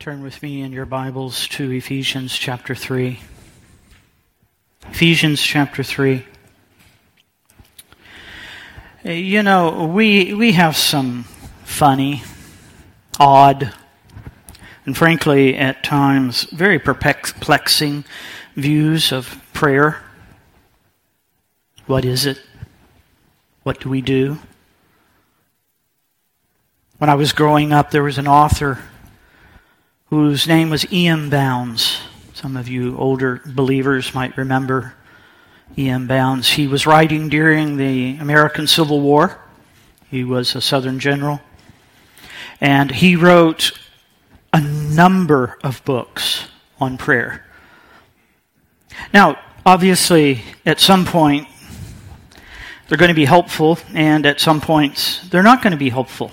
Turn with me in your Bibles to Ephesians chapter 3. Ephesians chapter 3. You know, we have some funny, odd, and frankly, at times, very perplexing views of prayer. What is it? What do we do? When I was growing up, there was an author whose name was E.M. Bounds. Some of you older believers might remember E.M. Bounds. He was writing during the American Civil War. He was a Southern general. And he wrote a number of books on prayer. Now, obviously, at some point, they're going to be helpful, and at some points, they're not going to be helpful.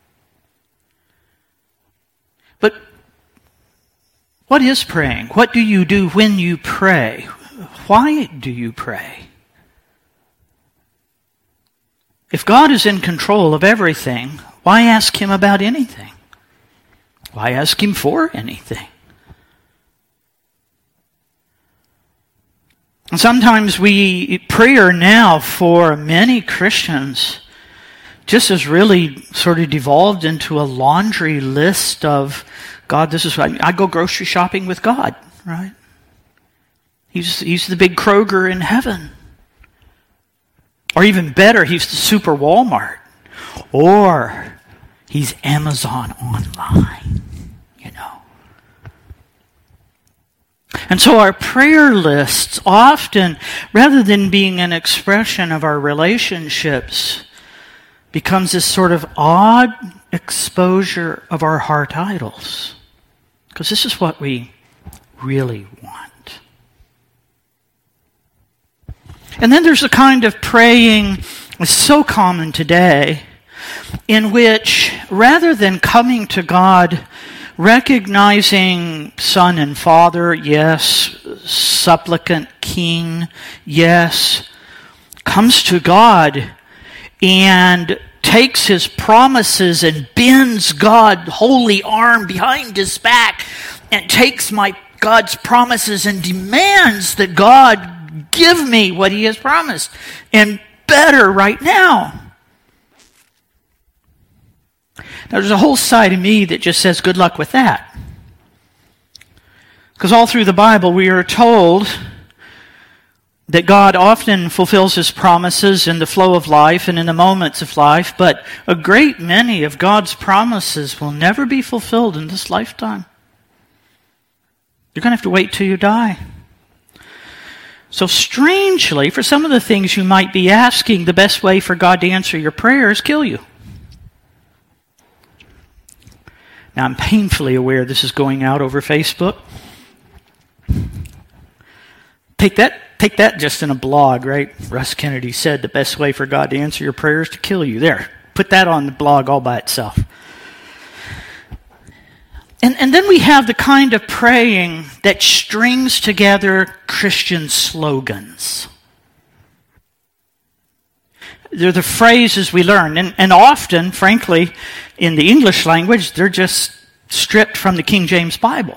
But what is praying? What do you do when you pray? Why do you pray? If God is in control of everything, why ask Him about anything? Why ask Him for anything? And sometimes prayer now for many Christians just has really sort of devolved into a laundry list of, God, this is what I go grocery shopping with God, right? He's the big Kroger in heaven. Or even better, he's the super Walmart. Or he's Amazon online, you know. And so our prayer lists often, rather than being an expression of our relationships, becomes this sort of odd exposure of our heart idols. Because this is what we really want. And then there's a kind of praying that's so common today, in which rather than coming to God recognizing Son and Father, yes, supplicant King, yes, comes to God and takes His promises and bends God's holy arm behind His back and takes God's promises and demands that God give me what He has promised and better right now. Now, there's a whole side of me that just says good luck with that. Because all through the Bible we are told that God often fulfills His promises in the flow of life and in the moments of life, but a great many of God's promises will never be fulfilled in this lifetime. You're going to have to wait till you die. So strangely, for some of the things you might be asking, the best way for God to answer your prayer is kill you. Now, I'm painfully aware this is going out over Facebook. Take that just in a blog, right? Russ Kennedy said the best way for God to answer your prayer is to kill you. There, put that on the blog all by itself. And then we have the kind of praying that strings together Christian slogans. They're the phrases we learn. And often, frankly, in the English language, they're just stripped from the King James Bible.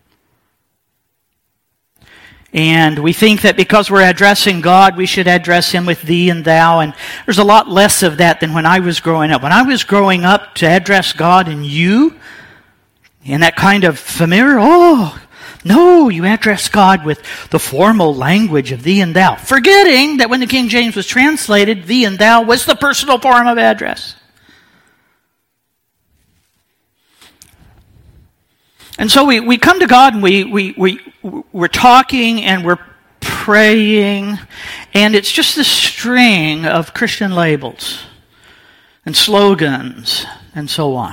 And we think that because we're addressing God, we should address Him with thee and thou. And there's a lot less of that than when I was growing up. When I was growing up, to address God in you, in that kind of familiar, no, you address God with the formal language of thee and thou. Forgetting that when the King James was translated, thee and thou was the personal form of address. And so we come to God and we're talking and we're praying, and it's just this string of Christian labels and slogans and so on.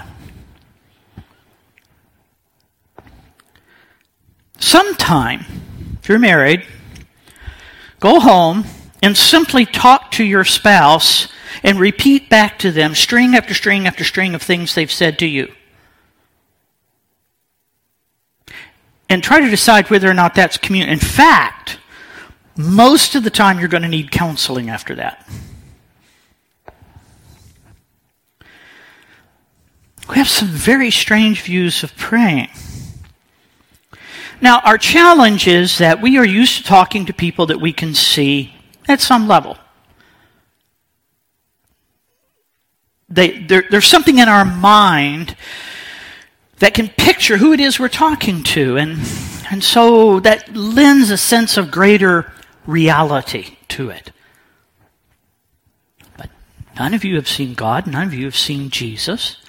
Sometime, if you're married, go home and simply talk to your spouse and repeat back to them string after string after string of things they've said to you. And try to decide whether or not that's communion. In fact, most of the time you're going to need counseling after that. We have some very strange views of praying. Now, our challenge is that we are used to talking to people that we can see at some level. There's something in our mind that can picture who it is we're talking to, and so that lends a sense of greater reality to it. But none of you have seen God, none of you have seen Jesus.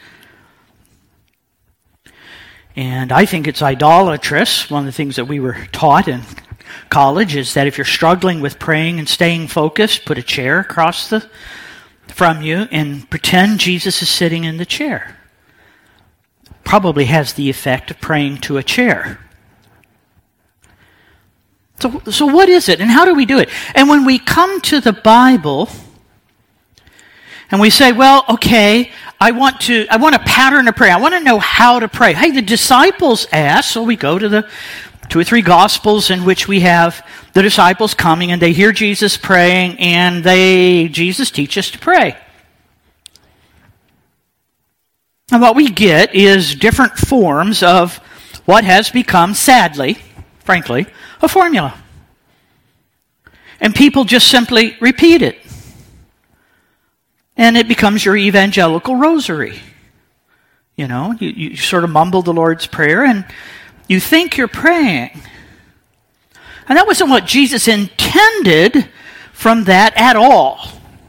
And I think it's idolatrous. One of the things that we were taught in college is that if you're struggling with praying and staying focused, put a chair across from you and pretend Jesus is sitting in the chair. Probably has the effect of praying to a chair. So what is it and how do we do it? And when we come to the Bible and we say, well, okay, I want a pattern of prayer. I want to know how to pray. Hey, the disciples asked, so we go to the 2 or 3 Gospels in which we have the disciples coming and they hear Jesus praying and Jesus teaches to pray. And what we get is different forms of what has become, sadly, frankly, a formula. And people just simply repeat it. And it becomes your evangelical rosary. You know, you sort of mumble the Lord's Prayer and you think you're praying. And that wasn't what Jesus intended from that at all.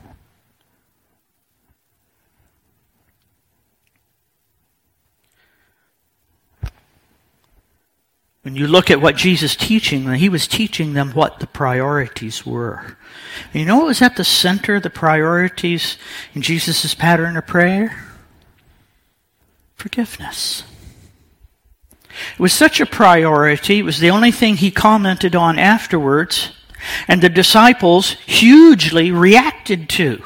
When you look at what Jesus teaching, he was teaching them what the priorities were. And you know what was at the center of the priorities in Jesus' pattern of prayer? Forgiveness. It was such a priority, it was the only thing he commented on afterwards, and the disciples hugely reacted to.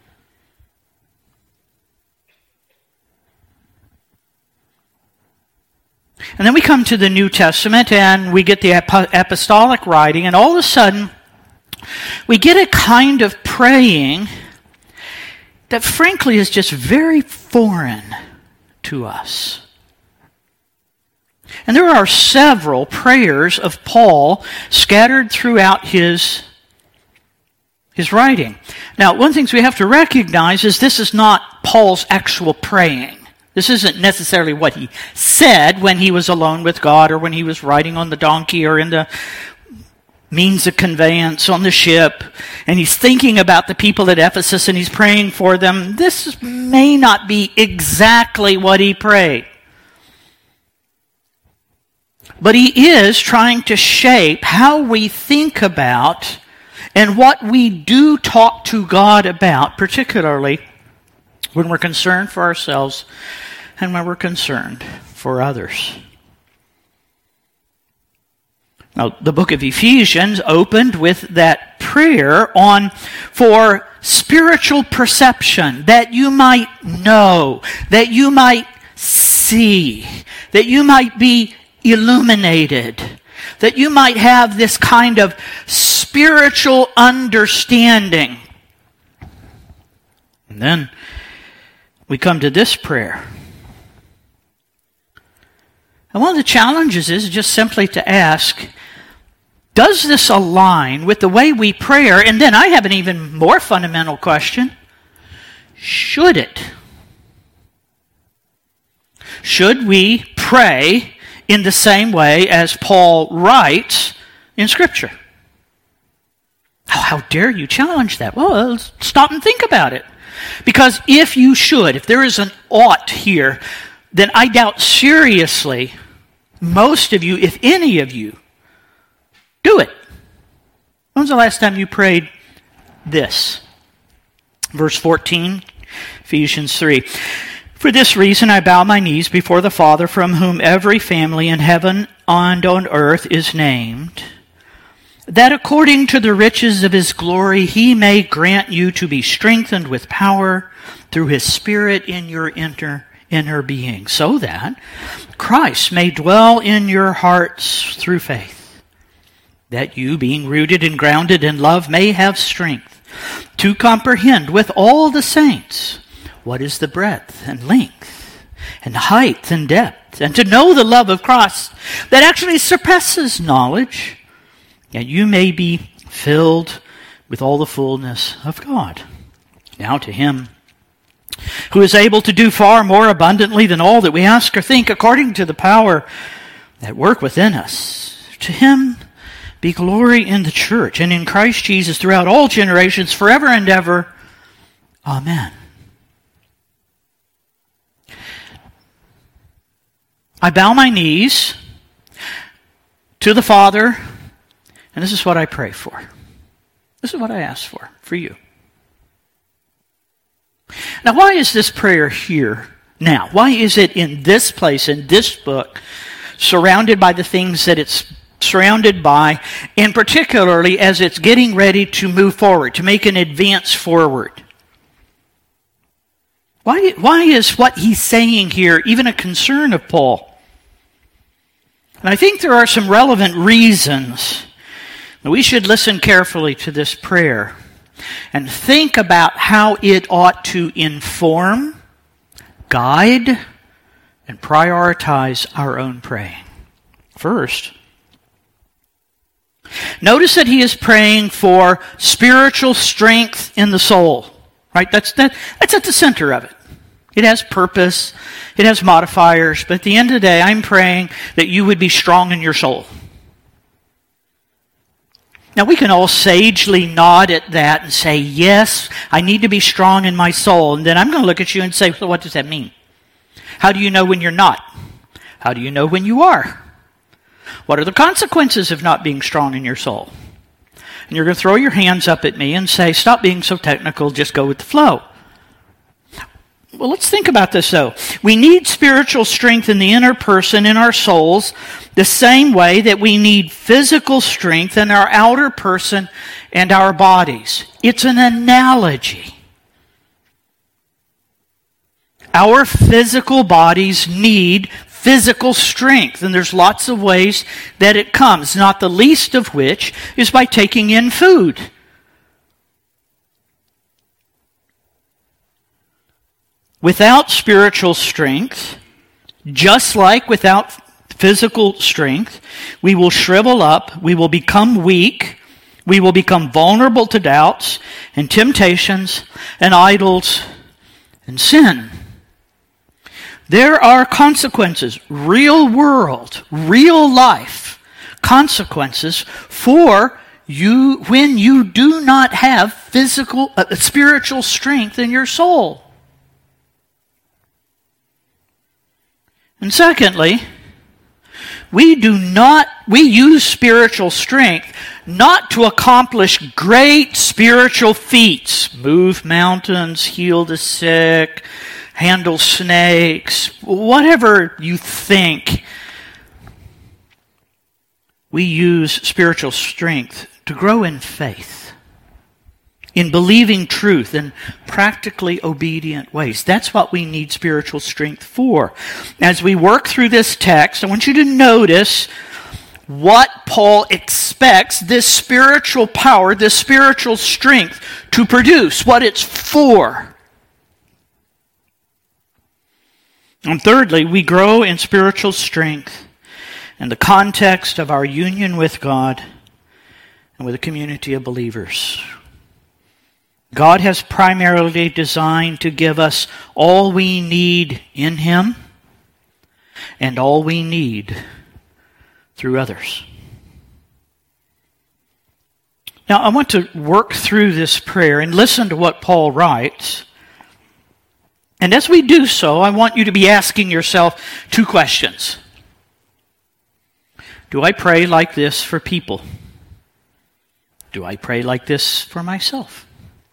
And then we come to the New Testament and we get the apostolic writing, and all of a sudden we get a kind of praying that frankly is just very foreign to us. And there are several prayers of Paul scattered throughout his writing. Now, one of the things we have to recognize is this is not Paul's actual praying. This isn't necessarily what he said when he was alone with God or when he was riding on the donkey or in the means of conveyance on the ship, and he's thinking about the people at Ephesus and he's praying for them. This may not be exactly what he prayed. But he is trying to shape how we think about and what we do talk to God about, particularly when we're concerned for ourselves and when we're concerned for others. Now, the book of Ephesians opened with that prayer for spiritual perception, that you might know, that you might see, that you might be illuminated, that you might have this kind of spiritual understanding. And then we come to this prayer. And one of the challenges is just simply to ask, does this align with the way we pray? And then I have an even more fundamental question. Should it? Should we pray in the same way as Paul writes in Scripture? Oh, how dare you challenge that? Well, let's stop and think about it. Because if you should, if there is an ought here, then I doubt seriously most of you, if any of you, do it. When was the last time you prayed this? Verse 14, Ephesians 3. For this reason I bow my knees before the Father, from whom every family in heaven and on earth is named, that according to the riches of his glory he may grant you to be strengthened with power through his Spirit in your inner being, so that Christ may dwell in your hearts through faith, that you, being rooted and grounded in love, may have strength to comprehend with all the saints what is the breadth and length and height and depth, and to know the love of Christ that actually surpasses knowledge, that you may be filled with all the fullness of God. Now to him who is able to do far more abundantly than all that we ask or think, according to the power that work within us, to him be glory in the church and in Christ Jesus throughout all generations, forever and ever. Amen. I bow my knees to the Father, and this is what I pray for. This is what I ask for you. Now, why is this prayer here now? Why is it in this place, in this book, surrounded by the things that it's surrounded by, and particularly as it's getting ready to move forward, to make an advance forward? Why is what he's saying here even a concern of Paul? And I think there are some relevant reasons that we should listen carefully to this prayer and think about how it ought to inform, guide, and prioritize our own praying. First, notice that he is praying for spiritual strength in the soul. Right? That's at the center of it. It has purpose. It has modifiers. But at the end of the day, I'm praying that you would be strong in your soul. Now, we can all sagely nod at that and say, yes, I need to be strong in my soul. And then I'm going to look at you and say, well, what does that mean? How do you know when you're not? How do you know when you are? What are the consequences of not being strong in your soul? And you're going to throw your hands up at me and say, stop being so technical, just go with the flow. Well, let's think about this, though. We need spiritual strength in the inner person, in our souls, the same way that we need physical strength in our outer person and our bodies. It's an analogy. Our physical bodies need physical strength, and there's lots of ways that it comes, not the least of which is by taking in food. Without spiritual strength, just like without physical strength, we will shrivel up, we will become weak, we will become vulnerable to doubts and temptations and idols and sin. There are consequences, real world, real life consequences for you when you do not have spiritual strength in your soul. And secondly, we use spiritual strength not to accomplish great spiritual feats, move mountains, heal the sick, handle snakes, whatever you think. We use spiritual strength to grow in faith, in believing truth, in practically obedient ways. That's what we need spiritual strength for. As we work through this text, I want you to notice what Paul expects this spiritual power, this spiritual strength to produce, what it's for. And thirdly, we grow in spiritual strength in the context of our union with God and with a community of believers. God has primarily designed to give us all we need in Him and all we need through others. Now, I want to work through this prayer and listen to what Paul writes. And as we do so, I want you to be asking yourself two questions. Do I pray like this for people? Do I pray like this for myself?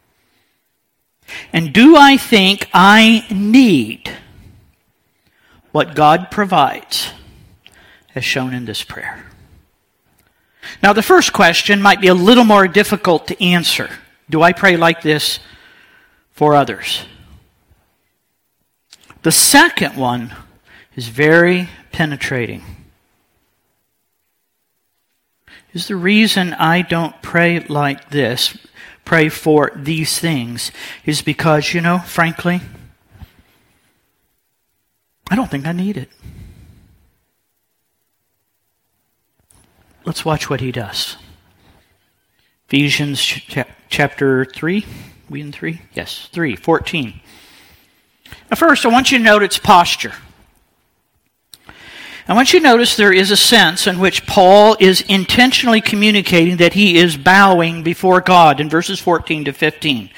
And do I think I need what God provides as shown in this prayer? Now, the first question might be a little more difficult to answer. Do I pray like this for others? The second one is very penetrating. Is the reason I don't pray like this, pray for these things, is because, frankly, I don't think I need it. let's watch what he does. Ephesians chapter 3. We in 3? Yes, 3:14. Now first, I want you to note its posture. I want you to notice there is a sense in which Paul is intentionally communicating that he is bowing before God in verses 14 to 15.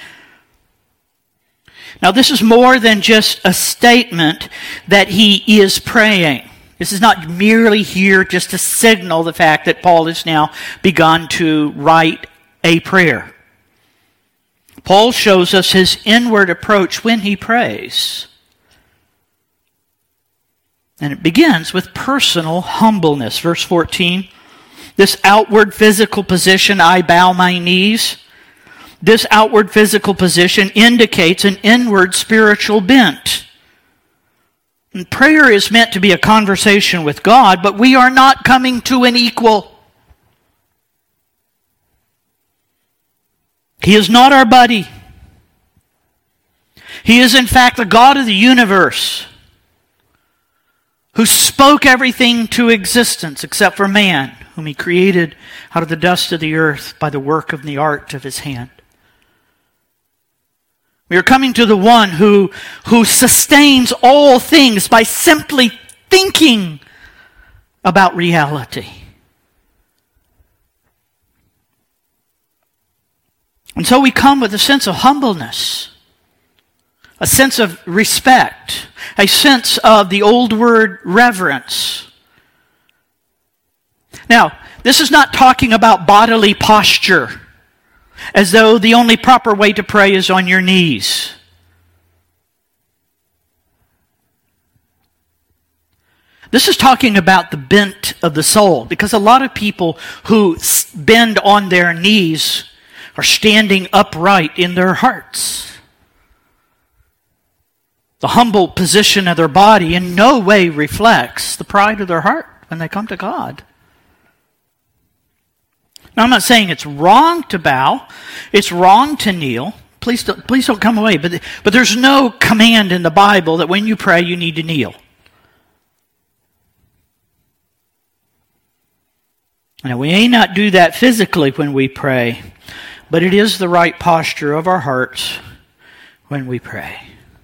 Now this is more than just a statement that he is praying. This is not merely here just to signal the fact that Paul has now begun to write a prayer. Paul shows us his inward approach when he prays. And it begins with personal humbleness. Verse 14, this outward physical position, I bow my knees. This outward physical position indicates an inward spiritual bent. And prayer is meant to be a conversation with God, but we are not coming to an equal. He is not our buddy. He is in fact the God of the universe, who spoke everything to existence except for man, whom he created out of the dust of the earth by the work of the art of his hand. We are coming to the one who sustains all things by simply thinking about reality. And so we come with a sense of humbleness, a sense of respect, a sense of the old word reverence. Now, this is not talking about bodily posture, as though the only proper way to pray is on your knees. This is talking about the bent of the soul, because a lot of people who bend on their knees are standing upright in their hearts. The humble position of their body in no way reflects the pride of their heart when they come to God. Now, I'm not saying it's wrong to bow. It's wrong to kneel. Please don't come away. But there's no command in the Bible that when you pray, you need to kneel. Now, we may not do that physically when we pray, but it is the right posture of our hearts when we pray.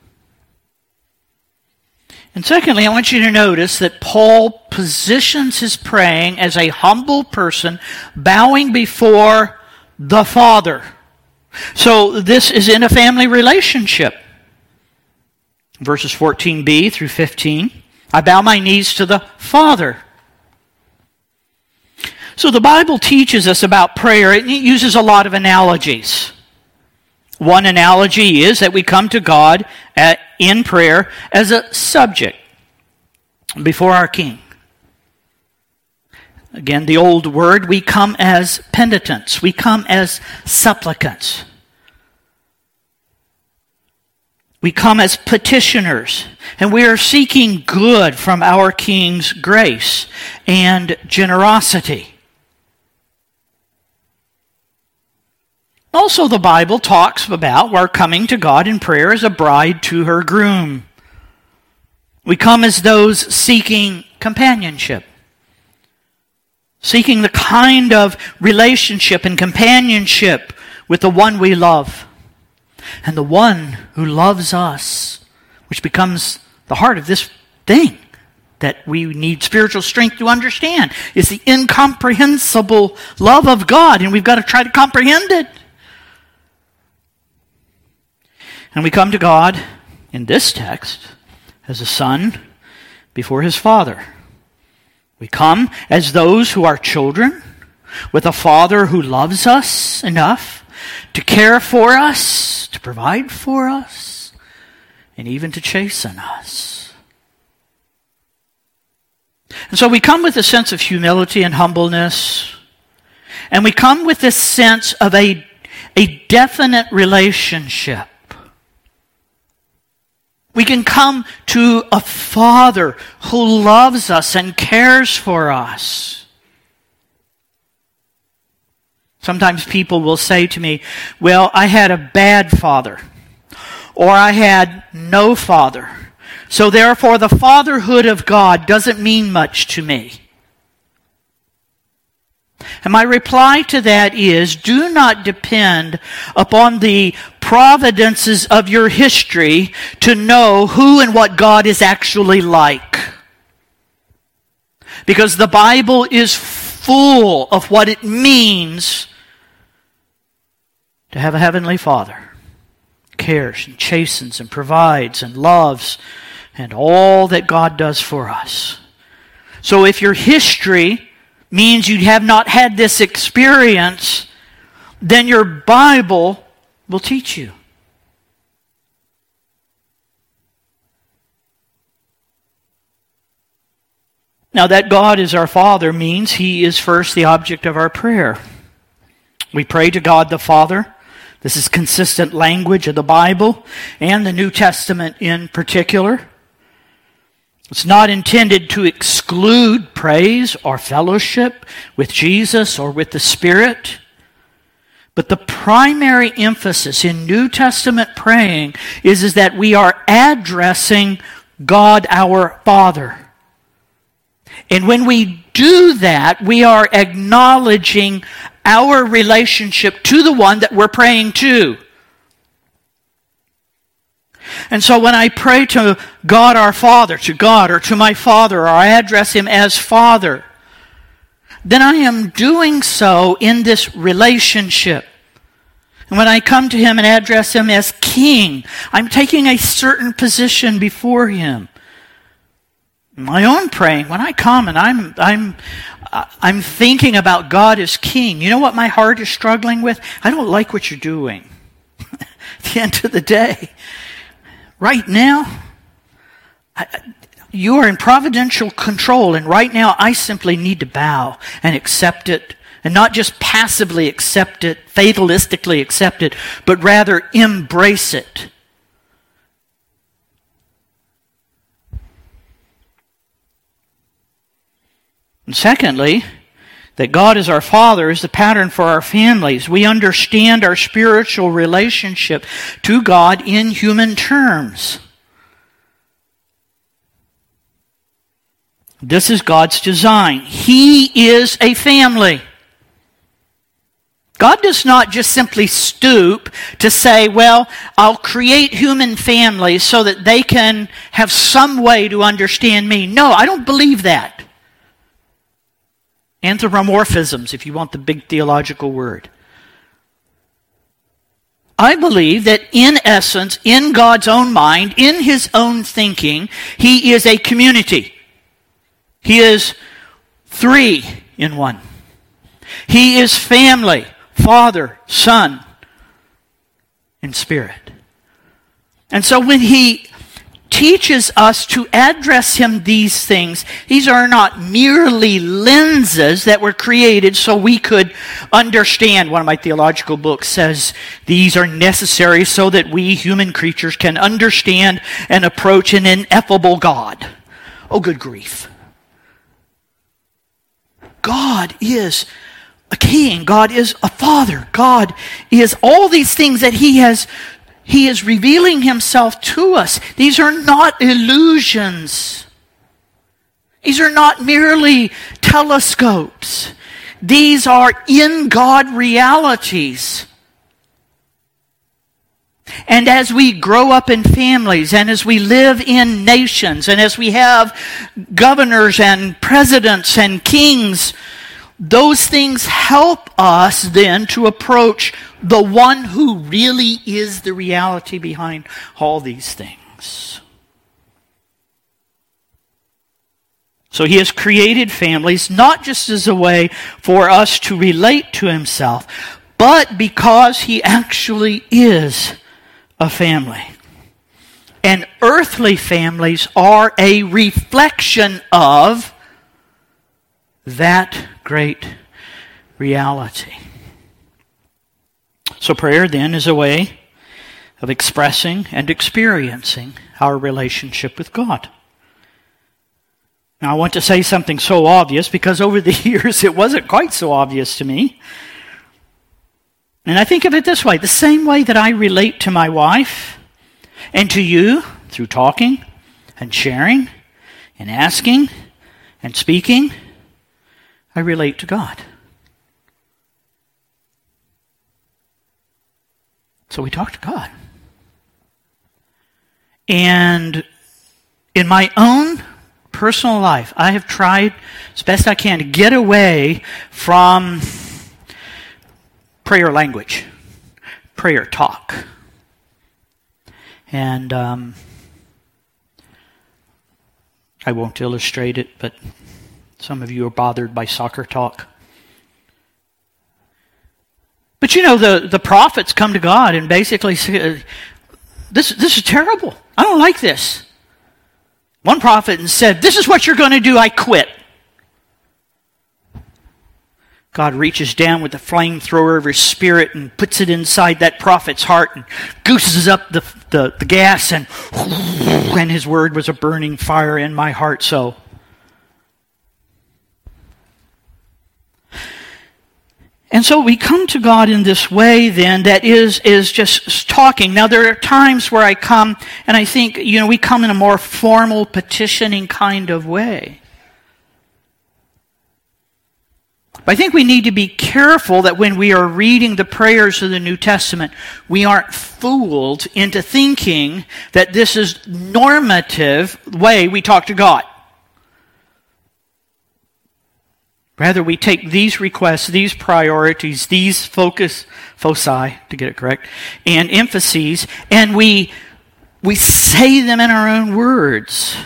And secondly, I want you to notice that Paul positions his praying as a humble person bowing before the Father. So this is in a family relationship. Verses 14b through 15. I bow my knees to the Father. So the Bible teaches us about prayer. It uses a lot of analogies. One analogy is that we come to God in prayer as a subject before our King. Again, the old word, we come as penitents. We come as supplicants. We come as petitioners. And we are seeking good from our King's grace and generosity. Also, the Bible talks about our coming to God in prayer as a bride to her groom. We come as those seeking companionship, seeking the kind of relationship and companionship with the one we love, and the one who loves us, which becomes the heart of this thing that we need spiritual strength to understand, is the incomprehensible love of God, and we've got to try to comprehend it. And we come to God in this text as a son before his father. We come as those who are children with a father who loves us enough to care for us, to provide for us, and even to chasten us. And so we come with a sense of humility and humbleness, and we come with this sense of a definite relationship. We can come to a Father who loves us and cares for us. Sometimes people will say to me, well, I had a bad father, or I had no father, so therefore the fatherhood of God doesn't mean much to me. And my reply to that is, do not depend upon the providences of your history to know who and what God is actually like. Because the Bible is full of what it means to have a heavenly Father. Cares and chastens and provides and loves and all that God does for us. So if your history means you have not had this experience, then your Bible will teach you. Now, that God is our Father means He is first the object of our prayer. We pray to God the Father. This is consistent language of the Bible and the New Testament in particular. It's not intended to exclude praise or fellowship with Jesus or with the Spirit. But the primary emphasis in New Testament praying is that we are addressing God our Father. And when we do that, we are acknowledging our relationship to the one that we're praying to. And so when I pray to God our Father, to God or to my Father, or I address Him as Father, then I am doing so in this relationship. And when I come to Him and address Him as King, I'm taking a certain position before Him. My own praying, when I come and I'm thinking about God as King, you know what my heart is struggling with? I don't like what you're doing. At the end of the day, right now, you are in providential control, and right now I simply need to bow and accept it, and not just passively accept it, fatalistically accept it, but rather embrace it. And secondly, that God is our Father is the pattern for our families. We understand our spiritual relationship to God in human terms. This is God's design. He is a family. God does not just simply stoop to say, well, I'll create human families so that they can have some way to understand me. No, I don't believe that. Anthropomorphisms, if you want the big theological word. I believe that in essence, in God's own mind, in His own thinking, He is a community. He is three in one. He is family, Father, Son, and Spirit. And so when He teaches us to address Him these things, these are not merely lenses that were created so we could understand. One of my theological books says these are necessary so that we human creatures can understand and approach an ineffable God. Oh, good grief. God is a king. God is a father. God is all these things that He is revealing Himself to us. These are not illusions. These are not merely telescopes. These are in God realities. And as we grow up in families, and as we live in nations, and as we have governors and presidents and kings, those things help us then to approach the one who really is the reality behind all these things. So He has created families not just as a way for us to relate to Himself, but because He actually is a family. And earthly families are a reflection of that great reality. So prayer then is a way of expressing and experiencing our relationship with God. Now I want to say something so obvious because over the years it wasn't quite so obvious to me. And I think of it this way, the same way that I relate to my wife and to you through talking and sharing and asking and speaking, I relate to God. So we talk to God. And in my own personal life, I have tried as best I can to get away from prayer language, prayer talk. And I won't illustrate it, but some of you are bothered by soccer talk. But you know, the prophets come to God and basically say, this is terrible. I don't like this. One prophet said, this is what you're going to do, I quit. God reaches down with the flamethrower of his spirit and puts it inside that prophet's heart and gooses up the gas, and his word was a burning fire in my heart. So and so we come to God in this way then that is just talking. Now there are times where I come and I think, we come in a more formal petitioning kind of way. But I think we need to be careful that when we are reading the prayers of the New Testament, we aren't fooled into thinking that this is normative way we talk to God. Rather, we take these requests, these priorities, these foci, to get it correct, and emphases, and we say them in our own words.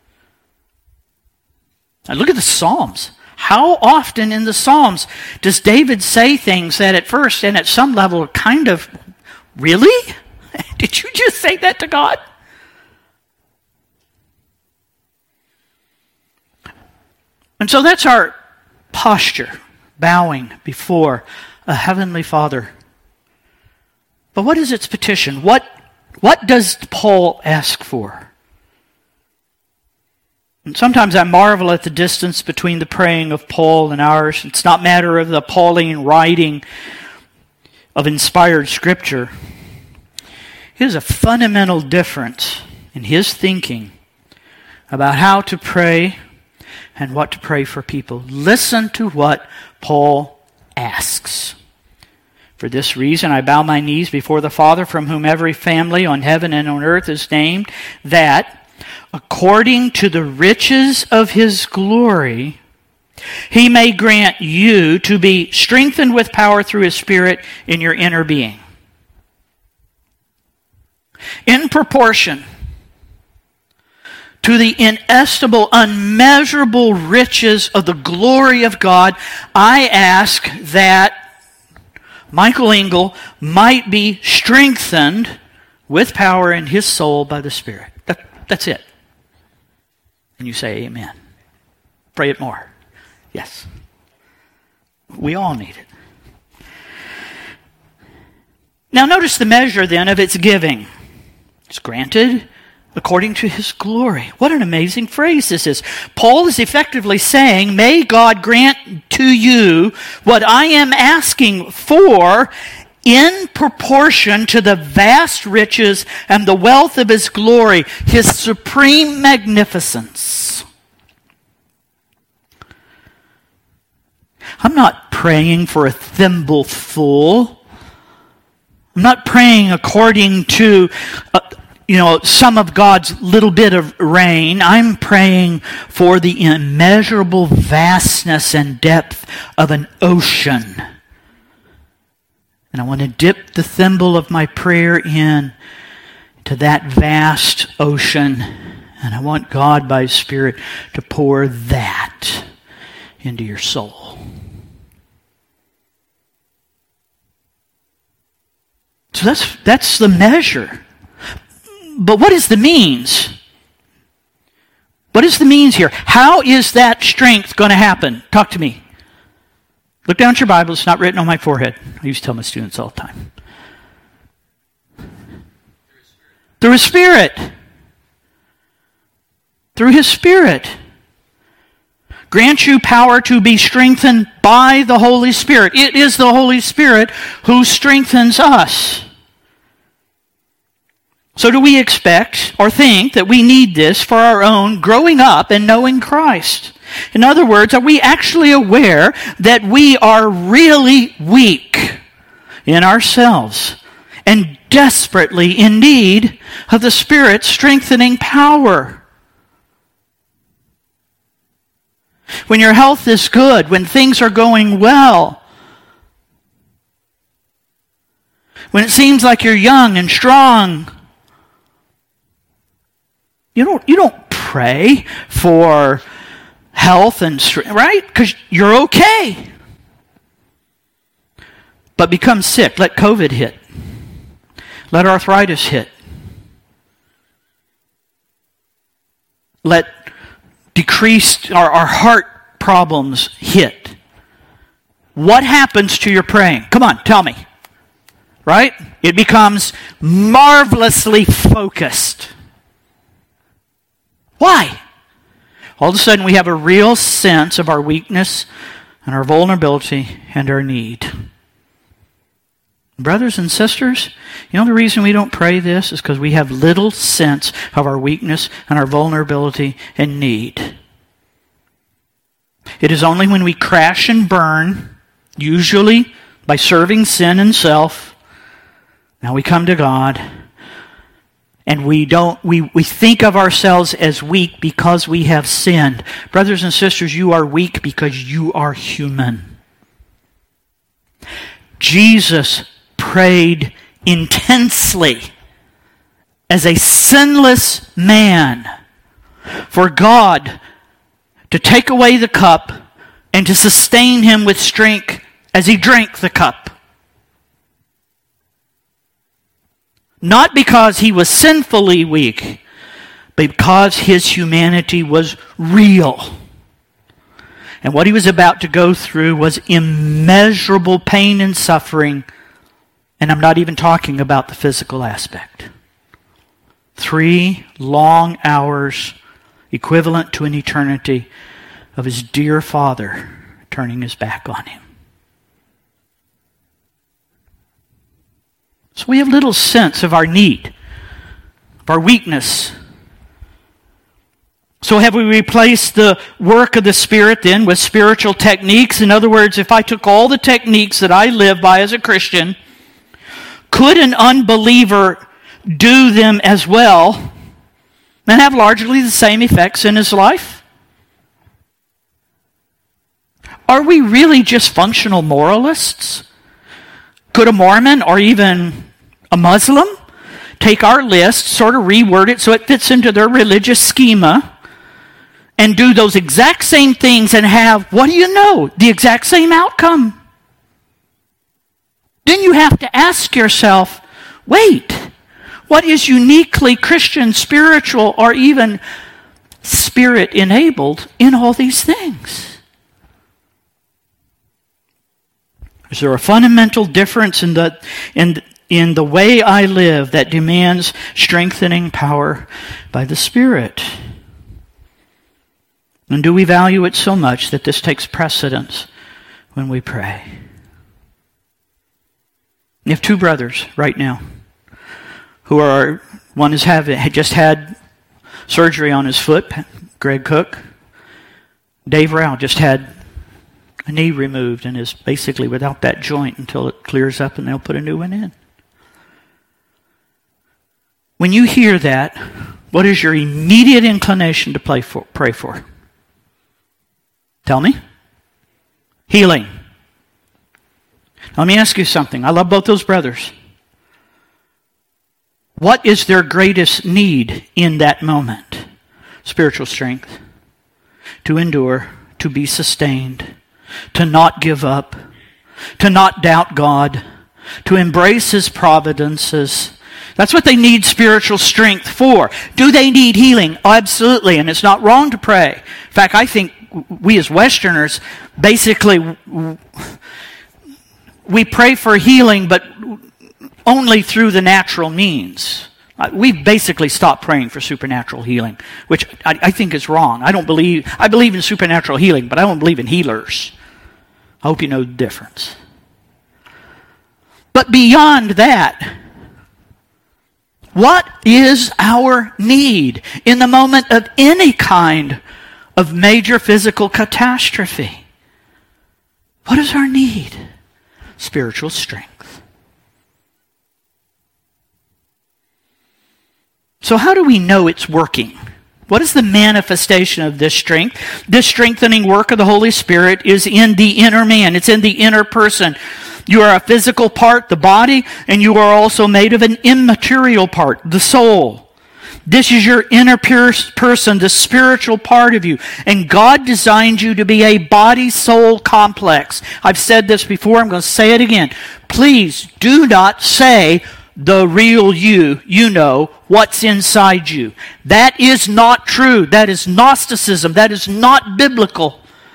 Now look at the Psalms. How often in the Psalms does David say things that at first and at some level are kind of, really? Did you just say that to God? And so that's our posture, bowing before a heavenly Father. But what is its petition? What does Paul ask for? And sometimes I marvel at the distance between the praying of Paul and ours. It's not a matter of the Pauline writing of inspired Scripture. There's a fundamental difference in his thinking about how to pray and what to pray for people. Listen to what Paul asks. For this reason I bow my knees before the Father, from whom every family on heaven and on earth is named, that according to the riches of his glory, he may grant you to be strengthened with power through his Spirit in your inner being. In proportion to the inestimable, unmeasurable riches of the glory of God, I ask that Michael Engel might be strengthened with power in his soul by the Spirit. That's it. And you say amen. Pray it more. Yes. We all need it. Now notice the measure then of its giving. It's granted according to his glory. What an amazing phrase this is. Paul is effectively saying, may God grant to you what I am asking for in proportion to the vast riches and the wealth of his glory, his supreme magnificence. I'm not praying for a thimbleful. I'm not praying according to some of God's little bit of rain. I'm praying for the immeasurable vastness and depth of an ocean. And I want to dip the thimble of my prayer in to that vast ocean. And I want God by his Spirit to pour that into your soul. So that's the measure. But what is the means? What is the means here? How is that strength going to happen? Talk to me. Look down at your Bible. It's not written on my forehead. I used to tell my students all the time. Through his Spirit. Through his Spirit. Grant you power to be strengthened by the Holy Spirit. It is the Holy Spirit who strengthens us. So do we expect or think that we need this for our own growing up and knowing Christ? In other words, are we actually aware that we are really weak in ourselves and desperately in need of the Spirit's strengthening power. When your health is good, when things are going well, when it seems like you're young and strong, you don't pray for health and strength, right? Because you're okay. But become sick. Let COVID hit. Let arthritis hit. Let decreased our heart problems hit. What happens to your praying? Come on, tell me. Right? It becomes marvelously focused. Why? All of a sudden we have a real sense of our weakness and our vulnerability and our need. Brothers and sisters, you know the reason we don't pray this is because we have little sense of our weakness and our vulnerability and need. It is only when we crash and burn, usually by serving sin and self, now we come to God. And we think of ourselves as weak because we have sinned. Brothers and sisters, you are weak because you are human. Jesus prayed intensely as a sinless man for God to take away the cup and to sustain him with strength as he drank the cup. Not because he was sinfully weak, but because his humanity was real. And what he was about to go through was immeasurable pain and suffering. And I'm not even talking about the physical aspect. 3 long hours, equivalent to an eternity, of his dear Father turning his back on him. So we have little sense of our need, of our weakness. So have we replaced the work of the Spirit then with spiritual techniques? In other words, if I took all the techniques that I live by as a Christian, could an unbeliever do them as well and have largely the same effects in his life? Are we really just functional moralists? Could a Mormon or even a Muslim take our list, sort of reword it so it fits into their religious schema, and do those exact same things and have, what do you know, the exact same outcome? Then you have to ask yourself, wait, what is uniquely Christian, spiritual, or even Spirit-enabled in all these things? Is there a fundamental difference in the way I live that demands strengthening power by the Spirit? And do we value it so much that this takes precedence when we pray? You have 2 brothers right now who are, one had just had surgery on his foot, Greg Cook. Dave Rao just had a knee removed and is basically without that joint until it clears up and they'll put a new one in. When you hear that, what is your immediate inclination to pray for? Tell me. Healing. Let me ask you something. I love both those brothers. What is their greatest need in that moment? Spiritual strength. To endure, to be sustained, to not give up, to not doubt God, to embrace His providences. That's what they need spiritual strength for. Do they need healing? Absolutely, and it's not wrong to pray. In fact, I think we as Westerners, basically, we pray for healing, but only through the natural means. We've basically stopped praying for supernatural healing, which I think is wrong. I believe in supernatural healing, but I don't believe in healers. I hope you know the difference. But beyond that, what is our need in the moment of any kind of major physical catastrophe? What is our need? Spiritual strength. So how do we know it's working? What is the manifestation of this strength? This strengthening work of the Holy Spirit is in the inner man. It's in the inner person. You are a physical part, the body, and you are also made of an immaterial part, the soul. This is your inner person, the spiritual part of you. And God designed you to be a body-soul complex. I've said this before, I'm going to say it again. Please do not say the real you know what's inside you. That is not true. That is Gnosticism. That is not biblical.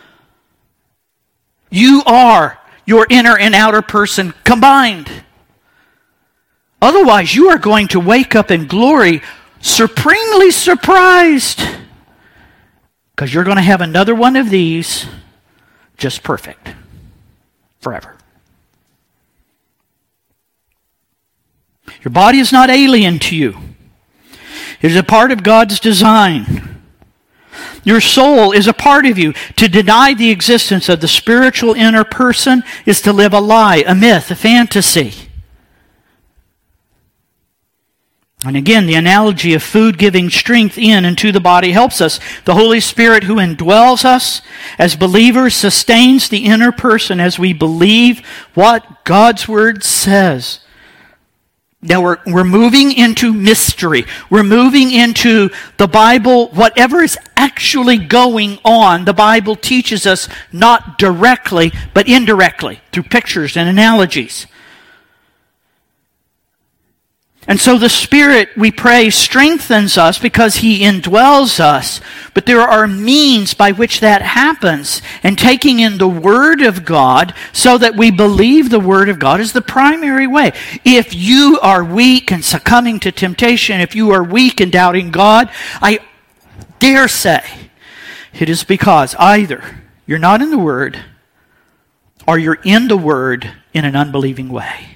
You are your inner and outer person combined. Otherwise, you are going to wake up in glory supremely surprised, because you're going to have another one of these just perfect forever. Your body is not alien to you. It is a part of God's design. Your soul is a part of you. To deny the existence of the spiritual inner person is to live a lie, a myth, a fantasy. And again, the analogy of food giving strength in and to the body helps us. The Holy Spirit who indwells us as believers sustains the inner person as we believe what God's Word says. Now we're moving into mystery. We're moving into the Bible. Whatever is actually going on, the Bible teaches us not directly, but indirectly, through pictures and analogies. And so the Spirit, we pray, strengthens us because He indwells us. But there are means by which that happens. And taking in the Word of God so that we believe the Word of God is the primary way. If you are weak and succumbing to temptation, if you are weak and doubting God, I dare say it is because either you're not in the Word or you're in the Word in an unbelieving way.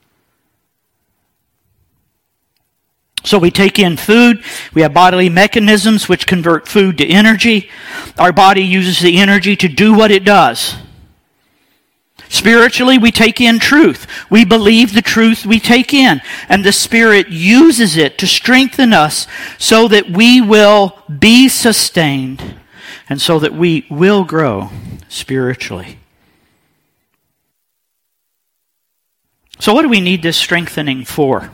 So we take in food. We have bodily mechanisms which convert food to energy. Our body uses the energy to do what it does. Spiritually, we take in truth. We believe the truth we take in. And the Spirit uses it to strengthen us so that we will be sustained and so that we will grow spiritually. So what do we need this strengthening for?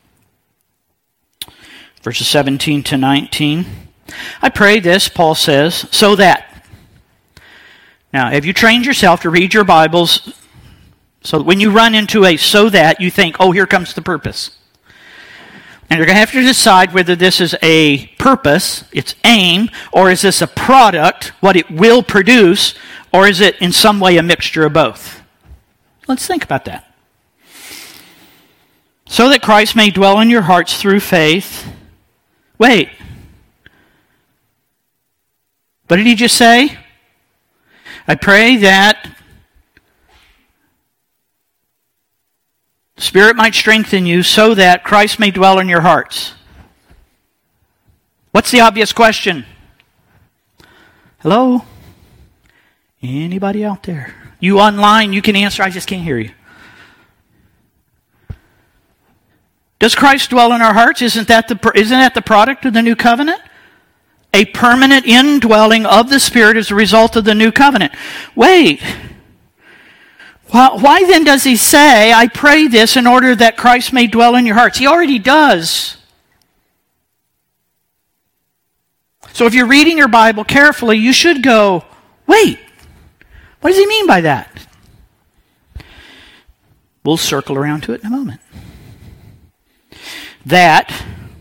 Verses 17 to 19. I pray this, Paul says, so that. Now, have you trained yourself to read your Bibles so that when you run into a so that, you think, oh, here comes the purpose. And you're going to have to decide whether this is a purpose, its aim, or is this a product, what it will produce, or is it in some way a mixture of both? Let's think about that. So that Christ may dwell in your hearts through faith. Wait. What did he just say? I pray that the Spirit might strengthen you so that Christ may dwell in your hearts. What's the obvious question? Hello? Anybody out there? You online, you can answer. I just can't hear you. Does Christ dwell in our hearts? Isn't that the product of the new covenant? A permanent indwelling of the Spirit as a result of the new covenant. Wait. Why then does he say, I pray this in order that Christ may dwell in your hearts? He already does. So if you're reading your Bible carefully, you should go, wait, what does he mean by that? We'll circle around to it in a moment. That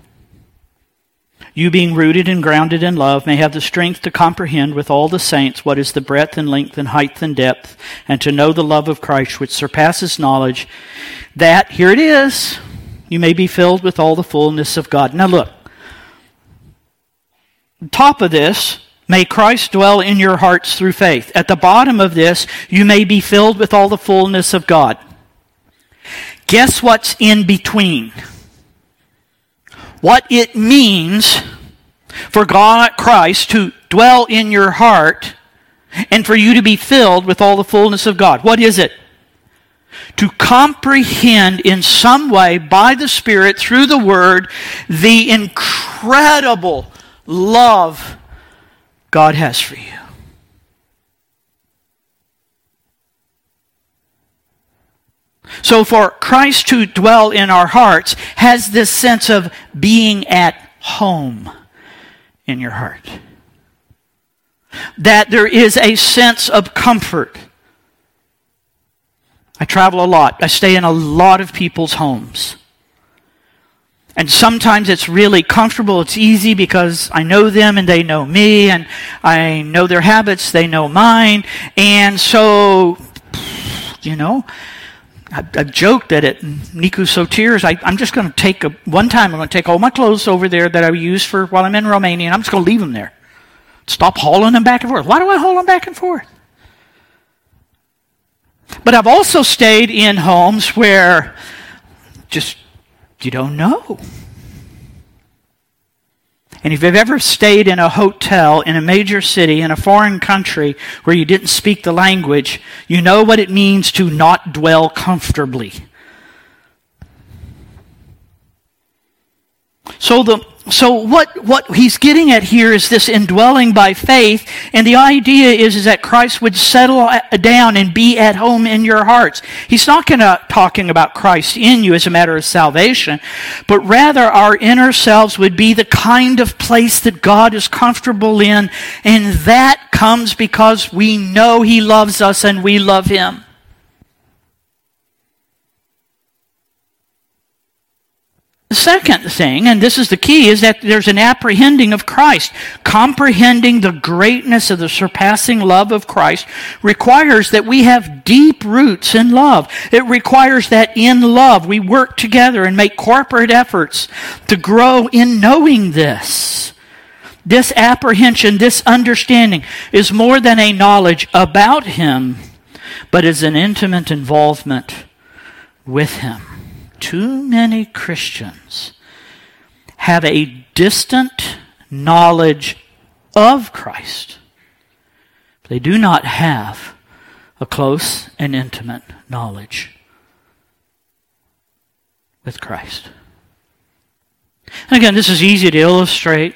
you being rooted and grounded in love may have the strength to comprehend with all the saints what is the breadth and length and height and depth, and to know the love of Christ which surpasses knowledge, that, here it is, you may be filled with all the fullness of God. Now look, top of this, may Christ dwell in your hearts through faith. At the bottom of this, you may be filled with all the fullness of God. Guess what's in between? What it means for God, Christ, to dwell in your heart and for you to be filled with all the fullness of God. What is it? to comprehend in some way by the Spirit through the Word the incredible love God has for you. So for Christ to dwell in our hearts has this sense of being at home in your heart. That there is a sense of comfort. I travel a lot. I stay in a lot of people's homes. And sometimes it's really comfortable. It's easy because I know them and they know me, and I know their habits, they know mine. And so, I've joked that at Nicu Sotirs, I'm just going to take one time I'm going to take all my clothes over there that I use for while I'm in Romania, and I'm just going to leave them there. Stop hauling them back and forth. Why do I haul them back and forth? But I've also stayed in homes where just you don't know. And if you've ever stayed in a hotel in a major city in a foreign country where you didn't speak the language, you know what it means to not dwell comfortably. So what he's getting at here is this indwelling by faith, and the idea is that Christ would settle down and be at home in your hearts. He's not talking about Christ in you as a matter of salvation, but rather our inner selves would be the kind of place that God is comfortable in, and that comes because we know He loves us and we love Him. The second thing, and this is the key, is that there's an apprehending of Christ. Comprehending the greatness of the surpassing love of Christ requires that we have deep roots in love. It requires that in love we work together and make corporate efforts to grow in knowing this. This apprehension, this understanding is more than a knowledge about Him, but is an intimate involvement with Him. Too many Christians have a distant knowledge of Christ. They do not have a close and intimate knowledge with Christ. And again, this is easy to illustrate.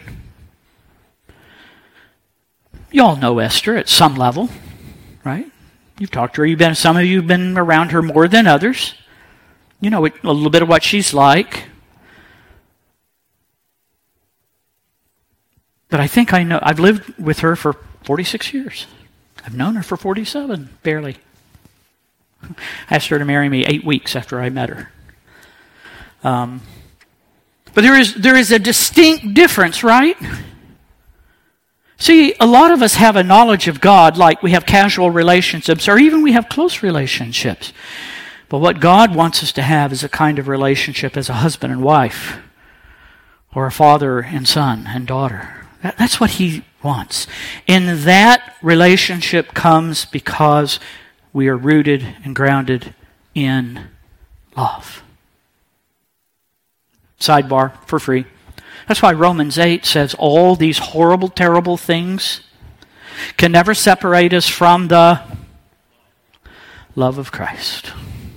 You all know Esther at some level, right? You've talked to her. Some of you have been around her more than others. You know a little bit of what she's like. But I think I know. I've lived with her for 46 years. I've known her for 47, barely. I asked her to marry me 8 weeks after I met her. But there is a distinct difference, right? See, a lot of us have a knowledge of God, like we have casual relationships, or even we have close relationships. But what God wants us to have is a kind of relationship as a husband and wife, or a father and son and daughter. That's what He wants. And that relationship comes because we are rooted and grounded in love. Sidebar, for free. That's why Romans 8 says all these horrible, terrible things can never separate us from the love of Christ.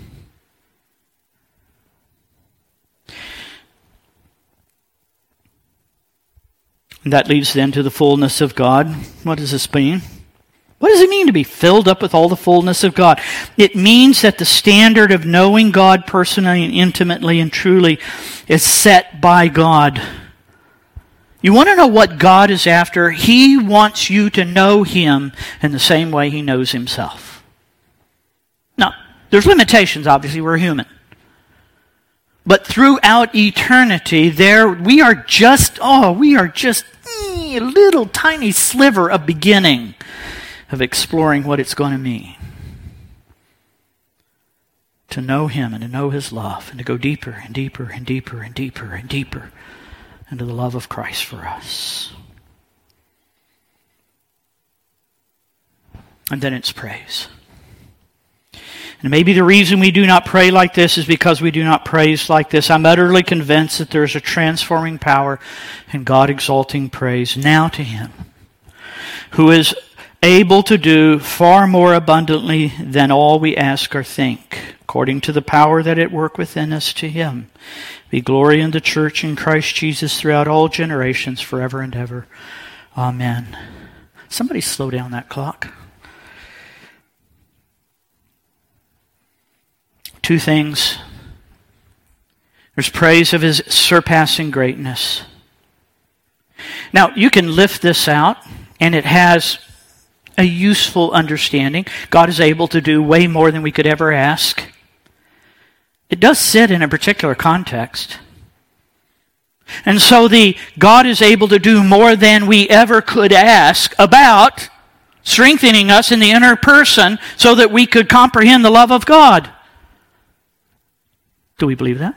And that leads then to the fullness of God. What does this mean? What does it mean to be filled up with all the fullness of God? It means that the standard of knowing God personally and intimately and truly is set by God. You want to know what God is after? He wants you to know Him in the same way He knows Himself. Now, there's limitations, obviously, we're human. But throughout eternity, we are just a little tiny sliver of beginning of exploring what it's going to mean. To know Him and to know His love and to go deeper and deeper and deeper and deeper and deeper into the love of Christ for us. And then it's praise. And maybe the reason we do not pray like this is because we do not praise like this. I'm utterly convinced that there is a transforming power in God exalting praise now to Him, who is able to do far more abundantly than all we ask or think, according to the power that at work within us. To him be glory in the church in Christ Jesus throughout all generations, forever and ever. Amen. Somebody slow down that clock. Two things. There's praise of his surpassing greatness. Now, you can lift this out, and it has a useful understanding. God is able to do way more than we could ever ask. It does sit in a particular context. And so the God is able to do more than we ever could ask about strengthening us in the inner person so that we could comprehend the love of God. Do we believe that?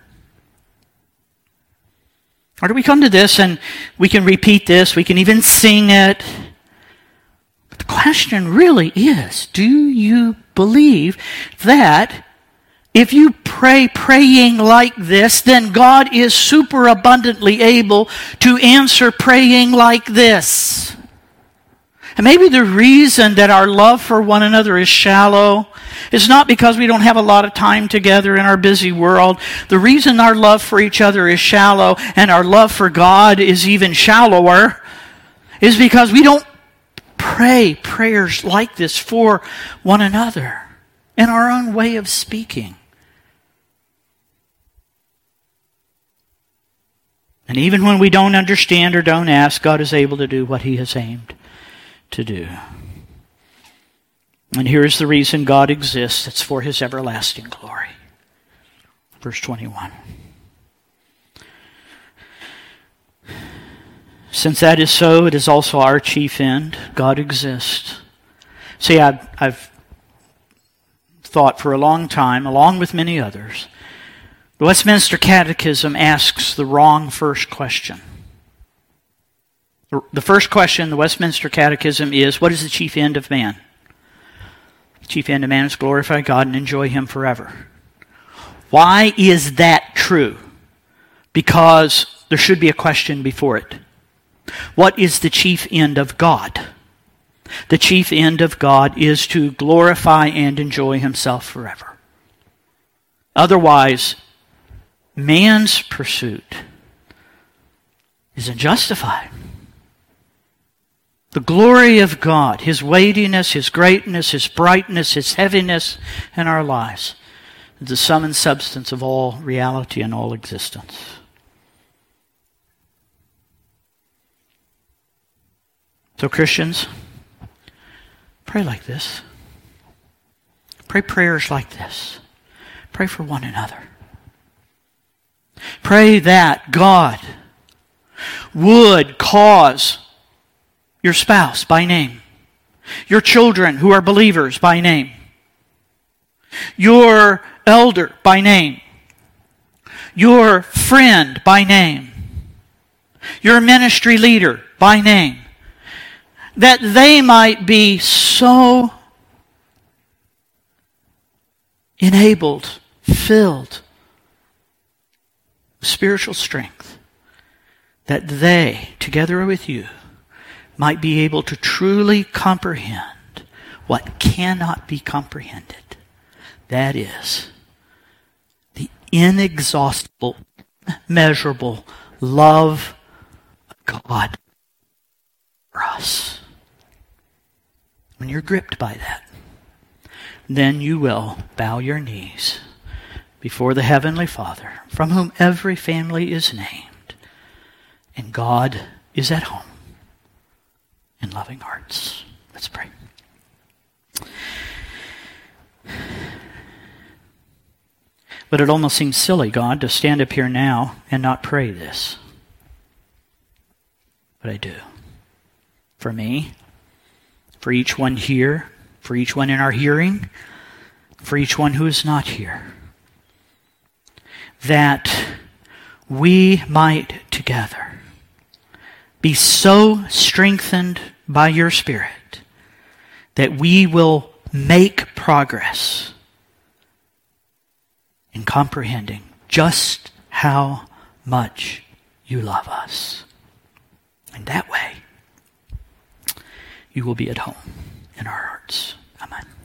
Or do we come to this and we can repeat this, we can even sing it? But the question really is, do you believe that if you pray praying like this, then God is super abundantly able to answer praying like this? And maybe the reason that our love for one another is shallow is not because we don't have a lot of time together in our busy world. The reason our love for each other is shallow and our love for God is even shallower is because we don't pray prayers like this for one another in our own way of speaking. And even when we don't understand or don't ask, God is able to do what he has aimed to do. And here's the reason God exists. It's for his everlasting glory. Verse 21. Since that is so, it is also our chief end. God exists. See, I've thought for a long time, along with many others, the Westminster Catechism asks the wrong first question. The first question in the Westminster Catechism is, what is the chief end of man? The chief end of man is to glorify God and enjoy him forever. Why is that true? Because there should be a question before it. What is the chief end of God? The chief end of God is to glorify and enjoy himself forever. Otherwise, man's pursuit is unjustified. The glory of God, his weightiness, his greatness, his brightness, his heaviness in our lives is the sum and substance of all reality and all existence. So Christians, pray like this. Pray prayers like this. Pray for one another. Pray that God would cause your spouse by name, your children who are believers by name, your elder by name, your friend by name, your ministry leader by name, that they might be so enabled, filled with spiritual strength, that they, together with you, might be able to truly comprehend what cannot be comprehended. That is, the inexhaustible, measurable love of God for us. When you're gripped by that, then you will bow your knees before the Heavenly Father, from whom every family is named, and God is at home in loving hearts. Let's pray. But it almost seems silly, God, to stand up here now and not pray this. But I do. For me, for each one here, for each one in our hearing, for each one who is not here, that we might together be so strengthened by your Spirit that we will make progress in comprehending just how much you love us. And that way, you will be at home in our hearts. Amen.